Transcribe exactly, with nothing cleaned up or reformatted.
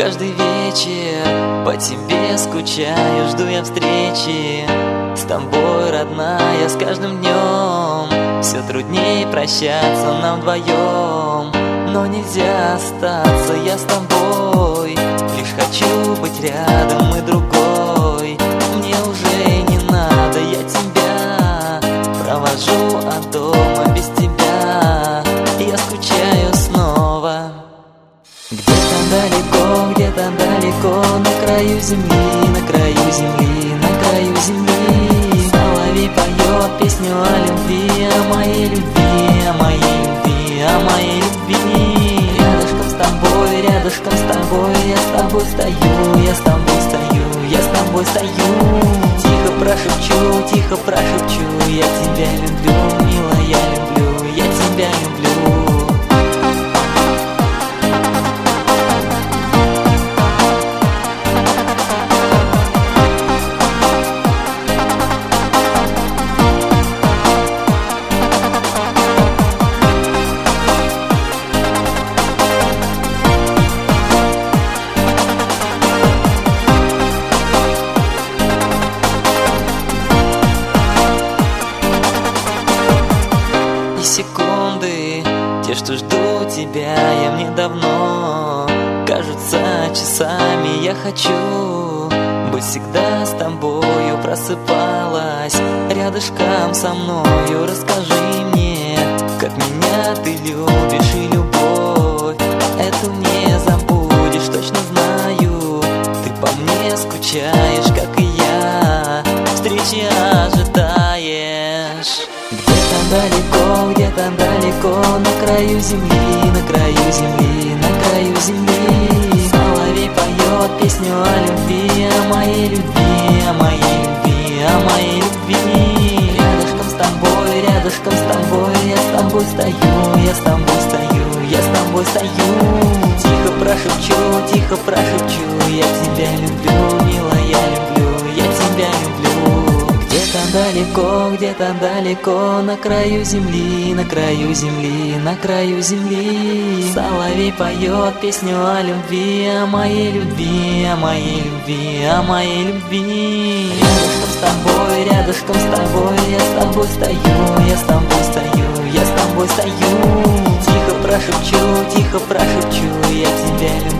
Каждый вечер по тебе скучаю, жду я встречи с тобой, родная, с каждым днем. Все труднее прощаться нам вдвоем, но нельзя остаться, я с тобой. Лишь хочу быть рядом и другой. Мне уже не надо, я тебя провожу от дома без тебя. Я скучаю снова. Где-то далеко, где-то далеко, на краю земли, на краю земли, на краю земли. Соловей поет песню о любви, о моей любви, о моей любви, о моей любви. Рядышком с тобой, рядышком с тобой, я с тобой стою, я с тобой стою, я с тобой стою. Тихо прошепчу, тихо прошепчу, я тебя люблю, милая, люблю, я тебя люблю. Секунды, те, что жду тебя, я мне давно кажутся часами. Я хочу быть всегда с тобою, просыпалась рядышком со мною. Расскажи мне, как меня ты любишь, и любовь эту не забудешь, точно знаю. Ты по мне скучаешь, как и я, встречи ожидаешь. Где-то далеко, где-то далеко, на краю земли, на краю земли, на краю земли. Соловей поет песню о любви, о моей любви, о моей любви, о моей любви. Рядышком с тобой, рядышком с тобой, я с тобой стою, я с тобой стою, я с тобой стою. Тихо прошепчу, тихо прошепчу, я тебя люблю, милая, люблю, я тебя люблю. Где-то далеко, где-то далеко, на краю земли, на краю земли, на краю земли. Соловей поет песню о любви, о моей любви, о моей любви, о моей любви. Рядышком с тобой, рядышком с тобой, я с тобой стою, я с тобой стою, я с тобой стою. Тихо прошепчу, тихо прошепчу, я тебя люблю.